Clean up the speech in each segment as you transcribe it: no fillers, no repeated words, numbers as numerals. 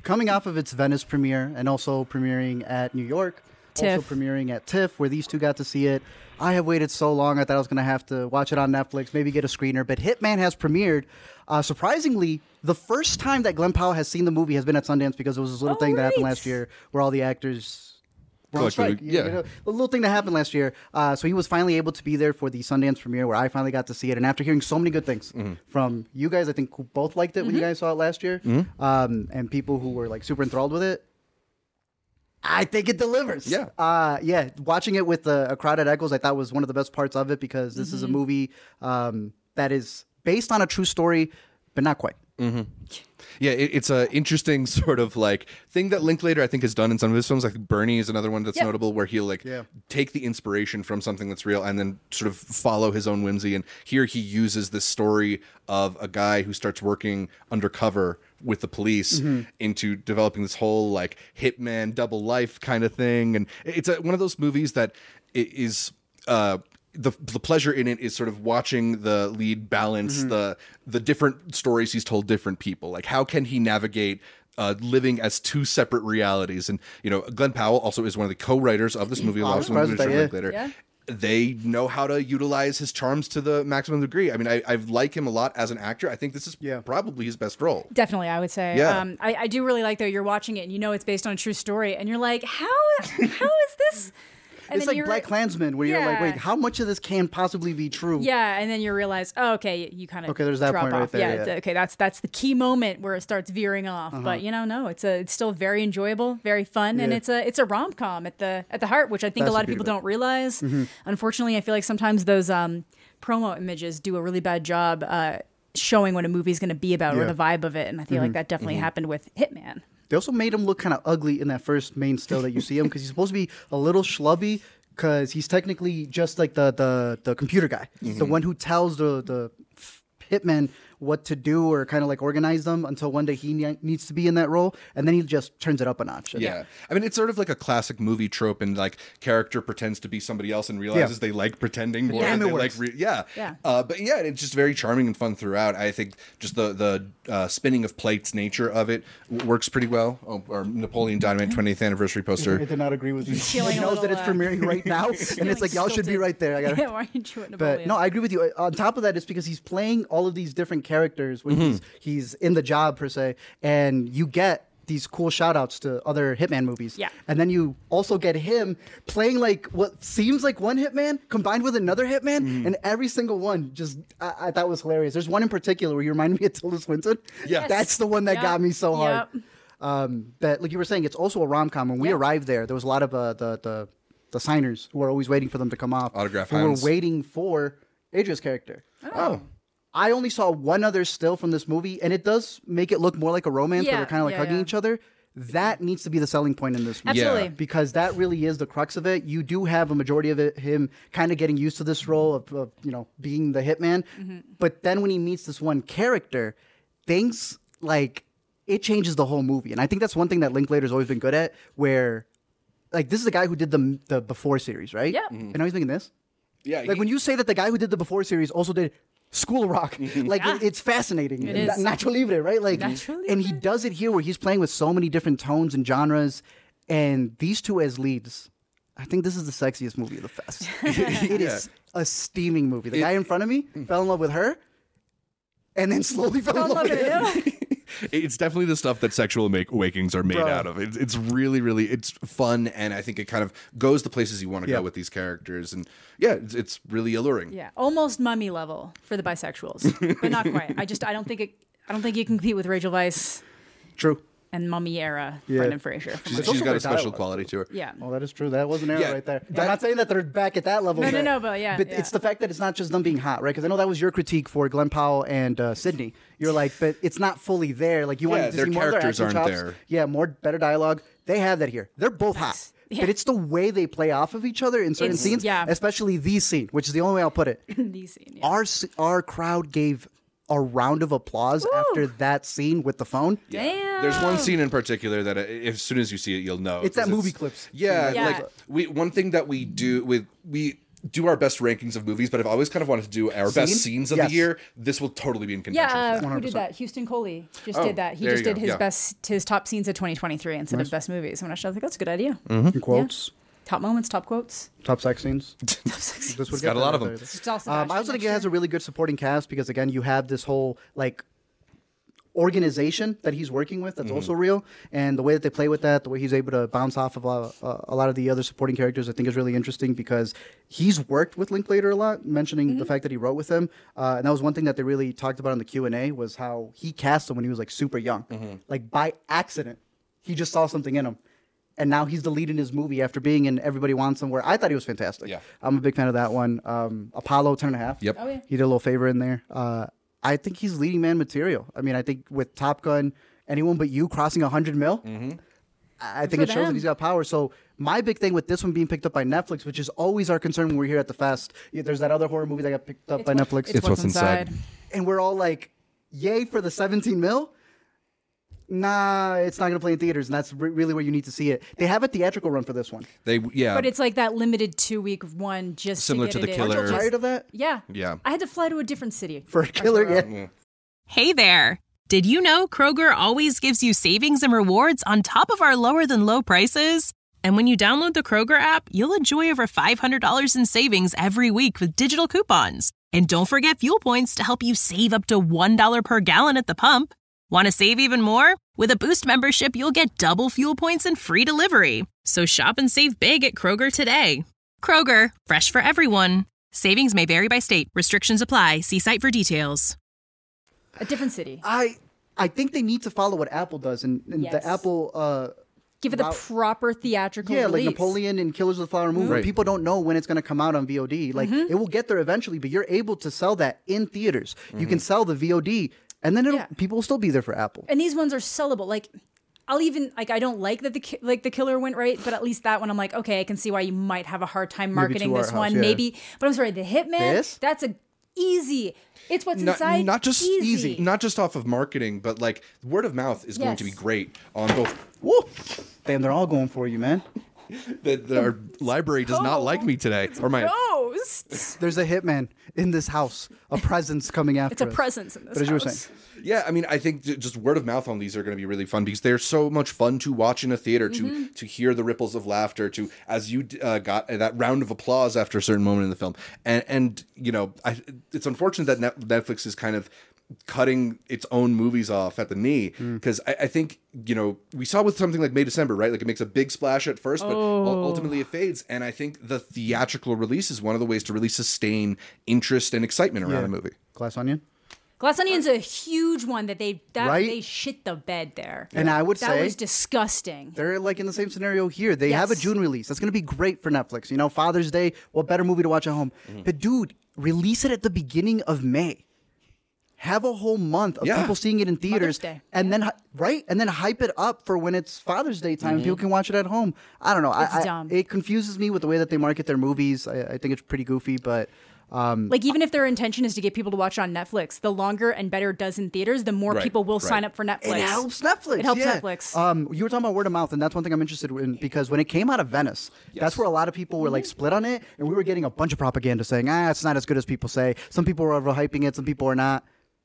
coming off of its Venice premiere and also premiering at New York, TIFF. also premiering at TIFF, where these two got to see it. I have waited so long. I thought I was going to have to watch it on Netflix, maybe get a screener. But Hitman has premiered. Surprisingly, the first time that Glenn Powell has seen the movie has been at Sundance because there was this little thing that happened last year where all the actors were on strike. Yeah. You know, a little thing that happened last year. So he was finally able to be there for the Sundance premiere where I finally got to see it. And after hearing so many good things from you guys, I think who both liked it when you guys saw it last year, and people who were like super enthralled with it, I think it delivers. Yeah. Watching it with a crowd at Echoes, I thought was one of the best parts of it because this is a movie that is based on a true story, but not quite. Yeah, it's a interesting sort of like thing that Linklater I think has done in some of his films. Like Bernie is another one that's notable, where he'll like take the inspiration from something that's real and then sort of follow his own whimsy. And here he uses this story of a guy who starts working undercover with the police into developing this whole like hitman double life kind of thing. And it's one of those movies that is the pleasure in it is sort of watching the lead balance the different stories he's told different people. Like, how can he navigate living as two separate realities? And, you know, Glenn Powell also is one of the co-writers of this movie, along with Linklater. Yeah. They know how to utilize his charms to the maximum degree. I mean, I like him a lot as an actor. I think this is probably his best role. Definitely, I would say. Yeah. I do really like, though, you're watching it and you know it's based on a true story and you're like, how is this? And It's like Black Klansman, where you're like, wait, how much of this can possibly be true? Yeah, and then you realize, oh, okay, you kind of there's that drop point off. right there. Yeah, okay, that's the key moment where it starts veering off. But you know, no, it's still very enjoyable, very fun, and it's a rom com at the heart, which I think That's a lot of the people beauty don't realize. Unfortunately, I feel like sometimes those promo images do a really bad job showing what a movie's going to be about or the vibe of it, and I feel like that definitely happened with Hitman. They also made him look kind of ugly in that first main still that you see him because he's supposed to be a little schlubby because he's technically just like the computer guy, the one who tells the hitman what to do or kind of like organize them until one day he needs to be in that role, and then he just turns it up a notch. Yeah. I mean, it's sort of like a classic movie trope, and like character pretends to be somebody else and realizes they like pretending more than they like but yeah, it's just very charming and fun throughout. I think just the spinning of plates nature of it works pretty well. Or Napoleon Dynamite 20th anniversary poster. I did not agree with you. Feeling He a knows that little, it's premiering right now, and it's like y'all should be stilted. right there. I got Yeah, why aren't you at Napoleon? But no, I agree with you. On top of that, it's because he's playing all of these different characters when he's in the job per se, and you get these cool shout outs to other Hitman movies. Yeah. And then you also get him playing like what seems like one Hitman combined with another Hitman, and every single one just I thought was hilarious. There's one in particular where you reminded me of Tilda Swinton. Yes. That's the one that got me so hard. Yep. But like you were saying, it's also a rom-com. When we arrived there was a lot of the signers who were always waiting for them to come off. Autograph who were hounds. waiting for Adria's character. Oh. I only saw one other still from this movie, and it does make it look more like a romance where Yeah, they're kind of like hugging each other. That needs to be the selling point in this movie. Absolutely. Yeah. Because that really is the crux of it. You do have a majority of it, him kind of getting used to this role of you know, being the hitman. But then when he meets this one character, things like it changes the whole movie. And I think that's one thing that Linklater's always been good at, where like this is the guy who did the Before series, right? Yeah. And now he's making this. Yeah. Like when you say that the guy who did the Before series also did School of Rock, like it's fascinating. It is. Nacho Libre, right? Like, Nacho and he Libre. does it here where he's playing with so many different tones and genres, and these two as leads. I think this is the sexiest movie of the fest. It is a steaming movie. The guy in front of me fell in love with her, and then slowly fell in love with him. It's definitely the stuff that Sexual Awakenings are made Bro. out of. It's really, really, it's fun, and I think it kind of goes the places you want to Yeah. go with these characters, and yeah, it's really alluring. Yeah, almost Mummy level for the bisexuals, but not quite. I don't think you can compete with Rachel Weisz True. and Mummy era Yeah. Brendan Fraser. It's She's also got a great special dialogue. quality to her. Yeah. Oh, that is true. That was an error Yeah, right there. that- I'm not saying that they're back at that level. No, but yeah, But yeah. it's the fact that it's not just them being hot, right? Because I know that was your critique for Glenn Powell and Sydney. You're like, but it's not fully there. Like you Yeah, want to their see more of their characters acting aren't chops. there. Yeah, more better dialogue. They have that here. They're both hot. Yeah. But it's the way they play off of each other in certain It's- scenes, yeah. especially these scene, which is the only way I'll put it. These scene, yeah. Our crowd gave a round of applause after that scene with the phone. Damn. There's one scene in particular that as soon as you see it, you'll know. It's that 'cause movie clips. Yeah, Yeah. like one thing that we do with do our best rankings of movies, but I've always kind of wanted to do our best scenes of the year. This will totally be in contention. Yeah, who did that? Houston Coley just did that. He just did his top scenes of 2023 instead of best movies. And I think that's a good idea. Quotes. Top moments, top quotes. Top sex scenes. It's got a lot of them. I also think it has a really good supporting cast because, again, you have this whole, like, organization that he's working with that's also real, and the way that they play with that, the way he's able to bounce off of a lot of the other supporting characters, I think is really interesting because he's worked with Linklater a lot, mentioning the fact that he wrote with him, and that was one thing that they really talked about in the Q&A was how he cast him when he was like super young, like by accident. He just saw something in him. And now he's the lead in his movie after being in Everybody Wants Him, where I thought he was fantastic. Yeah. I'm a big fan of that one. Apollo 10.5. Yep. Oh, yeah. He did a little favor in there. I think he's leading man material. I mean, I think with Top Gun, Anyone But You crossing 100 mil, I think it shows that he's got power. So my big thing with this one being picked up by Netflix, which is always our concern when we're here at the fest, there's that other horror movie that got picked up by Netflix. It's What's Inside. And we're all like, yay for the 17 mil? Nah, it's not going to play in theaters, and that's really where you need to see it. They have a theatrical run for this one. But it's like that limited 2-week one just similar to The Killer. Aren't you tired of that? Yeah. Yeah. I had to fly to a different city. For a Killer, yeah. Hey there. Did you know Kroger always gives you savings and rewards on top of our lower than low prices? And when you download the Kroger app, you'll enjoy over $500 in savings every week with digital coupons. And don't forget fuel points to help you save up to $1 per gallon at the pump. Want to save even more? With a Boost membership, you'll get double fuel points and free delivery. So shop and save big at Kroger today. Kroger, fresh for everyone. Savings may vary by state. Restrictions apply. See site for details. A different city. I think they need to follow what Apple does, and the Apple... Give it the proper theatrical release. Like Napoleon and Killers of the Flower Moon. People don't know when it's going to come out on VOD. Like, it will get there eventually, but you're able to sell that in theaters. You can sell the VOD, and then people will still be there for Apple. And these ones are sellable. Like, I'll even, like, I don't like that the Killer went right, but at least that one I'm like, okay, I can see why you might have a hard time marketing this one. Maybe. But I'm sorry, The Hitman, that's a easy. It's What's Inside. Not just easy. Not just off of marketing, but like word of mouth is going to be great on both. Woo! Damn, they're all going for you, man. Our library does not like me today. Or my ghosts. There's a hitman in this house. A presence coming after us. It's a presence in this house. As you were saying. Yeah, I mean, I think just word of mouth on these are going to be really fun because they're so much fun to watch in a theater, to hear the ripples of laughter, to as you got that round of applause after a certain moment in the film. And you know, it's unfortunate that Netflix is kind of cutting its own movies off at the knee because I think, you know, we saw with something like May December, right? Like it makes a big splash at first, but ultimately it fades. And I think the theatrical release is one of the ways to really sustain interest and excitement around a movie. Glass Onion? Glass Onion's a huge one that they shit the bed there. And I would say that was disgusting. They're like in the same scenario here. They have a June release. That's going to be great for Netflix. You know, Father's Day, what better movie to watch at home? But dude, release it at the beginning of May. Have a whole month of people seeing it in theaters, and then and then hype it up for when it's Father's Day time. People can watch it at home. I don't know. It's dumb. It confuses me with the way that they market their movies. I think it's pretty goofy, but like even if their intention is to get people to watch on Netflix, the longer and better it does in theaters, the more people will sign up for Netflix. It helps Netflix. It helps Netflix. You were talking about word of mouth, and that's one thing I'm interested in because when it came out of Venice, that's where a lot of people were like split on it, and we were getting a bunch of propaganda saying, it's not as good as people say. Some people were overhyping it, some people are not.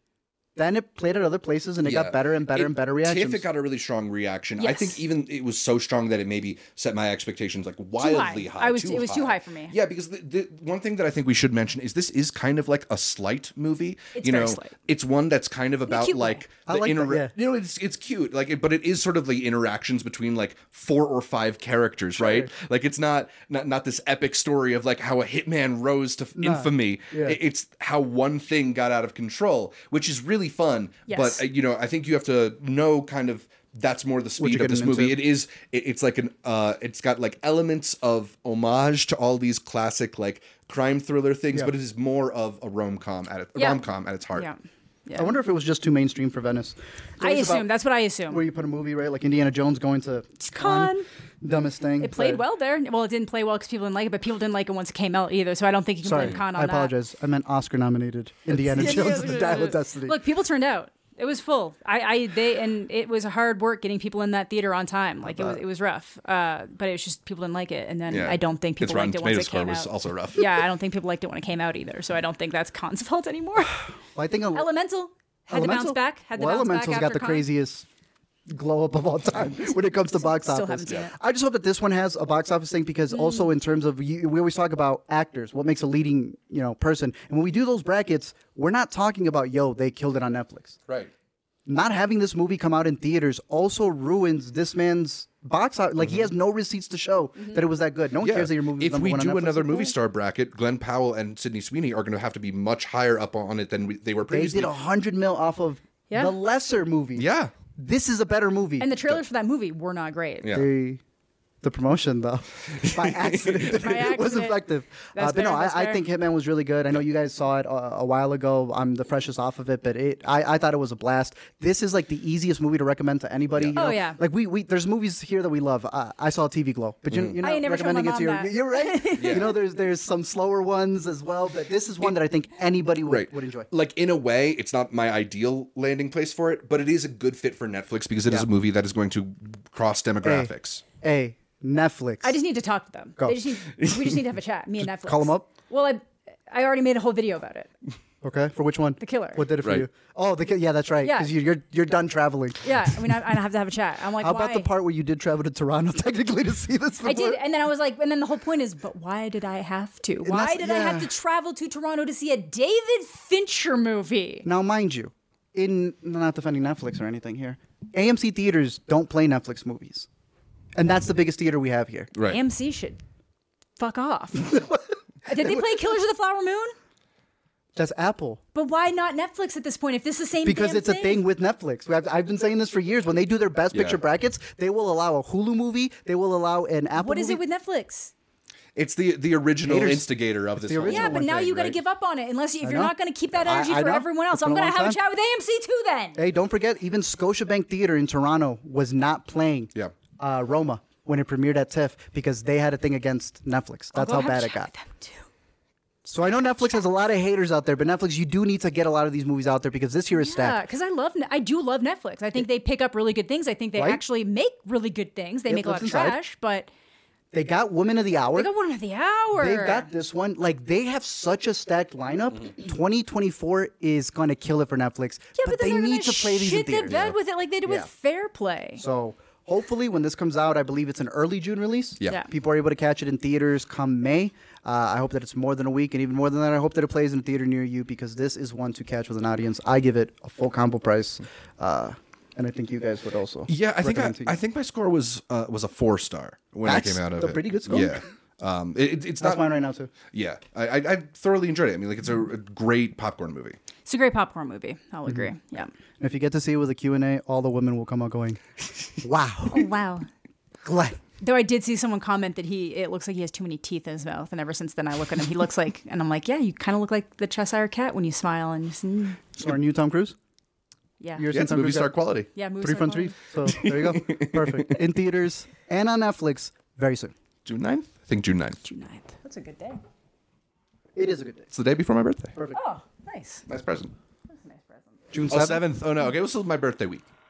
Then it played at other places, and it got better and better and better reactions. TIFF got a really strong reaction. I think even it was so strong that it maybe set my expectations like wildly high. It was too high for me. Yeah, because the one thing that I think we should mention is this is kind of like a slight movie. It's very slight. It's one that's kind of about like the you know, it's cute, like, but it is sort of the interactions between like 4 or 5 characters, right? Like it's not this epic story of like how a hitman rose to infamy. Yeah. It's how one thing got out of control, which is really fun, but you know, I think you have to know kind of that's more the speed of this movie. It's like it's got like elements of homage to all these classic like crime thriller things, but it is more of a rom-com at its heart. Yeah. I wonder if it was just too mainstream for Venice. That's what I assume. Where you put a movie, right, like Indiana Jones going to Cannes. Dumbest thing. It played well there. Well, it didn't play well because people didn't like it, but people didn't like it once it came out either. So I don't think you can blame Cannes on that. I apologize. I meant Oscar-nominated Indiana Jones: The Dial of Destiny. Look, people turned out. It was full. And it was hard work getting people in that theater on time. Like it was rough. But it was just people didn't like it, and then I don't think people liked it once it came out. Was also rough. Yeah, I don't think people liked it when it came out either. So I don't think that's Khan's fault anymore. Well, I think Elemental had to bounce back. Elemental's got the craziest glow up of all time when it comes to box office. I just hope that this one has a box office thing because also in terms of we always talk about actors, what makes a leading person, and when we do those brackets, we're not talking about they killed it on Netflix. Right. Not having this movie come out in theaters also ruins this man's box office. Like he has no receipts to show that it was that good. No one cares that your movie. If we do another movie star bracket, Glenn Powell and Sydney Sweeney are going to have to be much higher up on it than they were previously. They did $100 million off of the lesser movie. Yeah. This is a better movie. And the trailers for that movie were not great. Yeah. The promotion, though, by accident, was effective. But no, I think Hitman was really good. I know you guys saw it a while ago. I'm the freshest off of it, but I thought it was a blast. This is like the easiest movie to recommend to anybody. Yeah. Like we there's movies here that we love. I saw TV Glow, but you're not recommending it to your. You're right. Yeah. There's some slower ones as well, but this is one that I think anybody would enjoy. Like in a way, it's not my ideal landing place for it, but it is a good fit for Netflix because it is a movie that is going to cross demographics. Netflix. I just need to talk to them. We just need to have a chat. Me and Netflix. Call them up. Well, I already made a whole video about it. Okay, for which one? The Killer. What did it for you? Oh, the Killer. Yeah, that's right. Because you're done traveling. Yeah, I mean, I have to have a chat. I'm like, how about the part where you did travel to Toronto technically to see this? Before? I did, and then I was like, and then the whole point is, but why did I have to? Why did I have to travel to Toronto to see a David Fincher movie? Now, mind you, not defending Netflix or anything here, AMC theaters don't play Netflix movies. And that's the biggest theater we have here. Right. AMC should fuck off. Did they play Killers of the Flower Moon? That's Apple. But why not Netflix at this point if this is the same Because it's a thing with Netflix. I've been saying this for years. When they do their best picture brackets, they will allow a Hulu movie. They will allow an Apple movie. What is it with Netflix? It's the original instigator of this. Yeah, but now you got to give up on it if you're not going to keep that energy for everyone else. I'm going to have a chat with AMC too then. Hey, don't forget, even Scotiabank Theater in Toronto was not playing Roma when it premiered at TIFF because they had a thing against Netflix. That's how bad it got. So I know Netflix has a lot of haters out there, but Netflix, you do need to get a lot of these movies out there because this year is stacked. Yeah, because I do love Netflix. I think they pick up really good things. I think they actually make really good things. They make a lot of trash, but... They got Woman of the Hour. They got Woman of the Hour. They've got this one. Like, they have such a stacked lineup. 2024 is going to kill it for Netflix. Yeah, but they need to play these in theaters. Shit the bed with it like they did with Fair Play. So... hopefully, when this comes out, I believe it's an early June release. Yeah. People are able to catch it in theaters come May. I hope that it's more than a week. And even more than that, I hope that it plays in a theater near you because this is one to catch with an audience. I give it a full combo price. And I think you guys would also. Yeah, I think my score was a 4-star when I came out of it. That's a pretty good score. Yeah. It's That's mine right now, too. Yeah. I thoroughly enjoyed it. I mean, like, it's a great popcorn movie. It's a great popcorn movie. I'll agree. Yeah. And if you get to see it with a Q&A, all the women will come out going, wow. Oh, wow. Glad. Though I did see someone comment that it looks like he has too many teeth in his mouth. And ever since then, I look at him, he looks like, and I'm like, yeah, you kind of look like the Cheshire Cat when you smile. And just, So are you Tom Cruise? Yeah. It's movie star quality. Yeah, movie 3 from 3. So there you go. Perfect. In theaters and on Netflix very soon. June 9th? I think June 9th. June 9th. That's a good day. It is a good day. It's the day before my birthday. Perfect. Oh, nice. Nice present. That's a nice present. June 7th? Oh, 7th. Oh, no. Okay, it was still my birthday week.